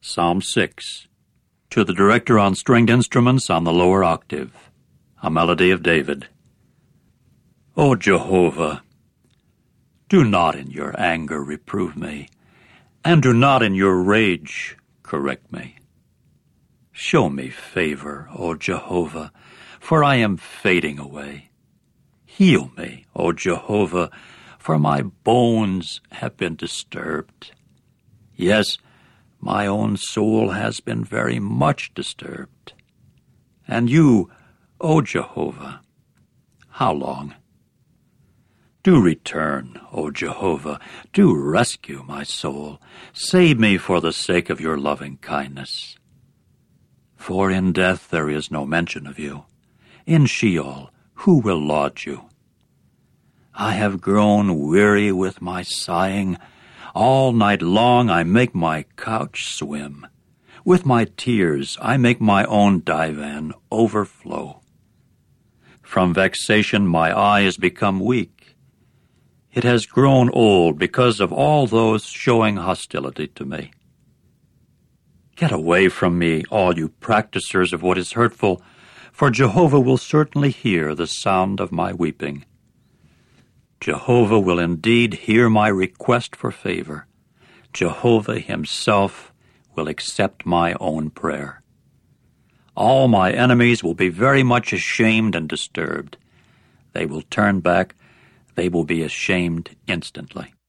Psalm 6. To the director on stringed instruments on the lower octave, a melody of David. O Jehovah, do not in your anger reprove me, and do not in your rage correct me. Show me favor, O Jehovah, for I am fading away. Heal me, O Jehovah, for my bones have been disturbed. Yes, my own soul has been very much disturbed. And you, O Jehovah, how long? Do return, O Jehovah, do rescue my soul. Save me for the sake of your loving kindness. For in death there is no mention of you. In Sheol, who will laud you? I have grown weary with my sighing. All night long I make my couch swim. With my tears I make my own divan overflow. From vexation my eye has become weak. It has grown old because of all those showing hostility to me. Get away from me, all you practicers of what is hurtful, for Jehovah will certainly hear the sound of my weeping. Jehovah will indeed hear my request for favor. Jehovah himself will accept my own prayer. All my enemies will be very much ashamed and disturbed. They will turn back. They will be ashamed instantly.